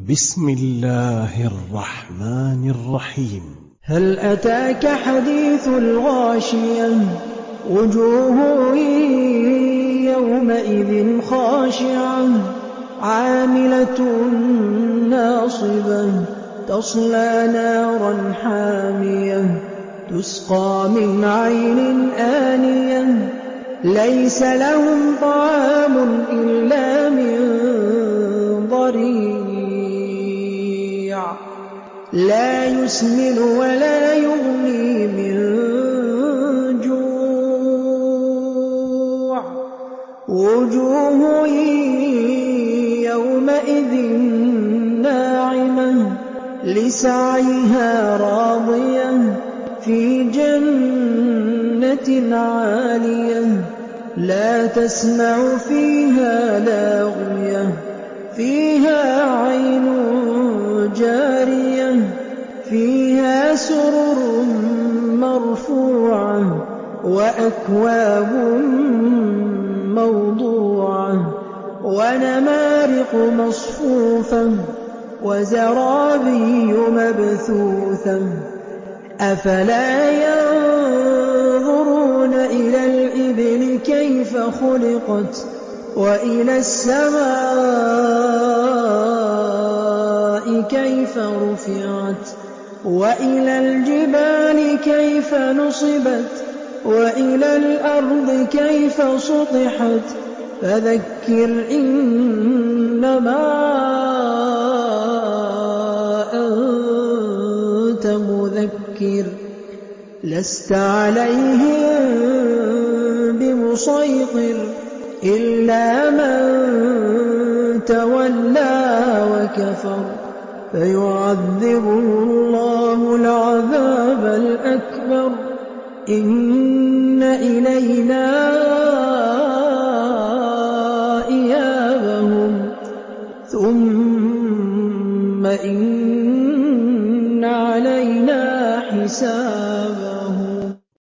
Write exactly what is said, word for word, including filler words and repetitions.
بسم الله الرحمن الرحيم. هل أتاك حديث الغاشية؟ وجوه يومئذ خاشعة عاملة ناصبة تصلى نارا حامية تسقى من عين آنية ليس لهم طعام إلا من ضريع لا يسمن ولا يغني من جوع وجوه يومئذ ناعمة لسعيها راضية في جنة عالية لا تسمع فيها لاغية فيها عين جارية فيها سرر مرفوعة وأكواب موضوعة ونمارق مصفوفة وزرابي مبثوثة أفلا ينظرون إلى الإبل كيف خلقت وإلى السماء كيف رفعت وإلى الجبال كيف نصبت وإلى الأرض كيف سطحت فذكر إنما أنت مذكر لست عليهم بمسيطر إلا من تولى وكفر فيعذبه الله العذاب الأكبر إن إلينا إيابهم ثم إن علينا حسابهم.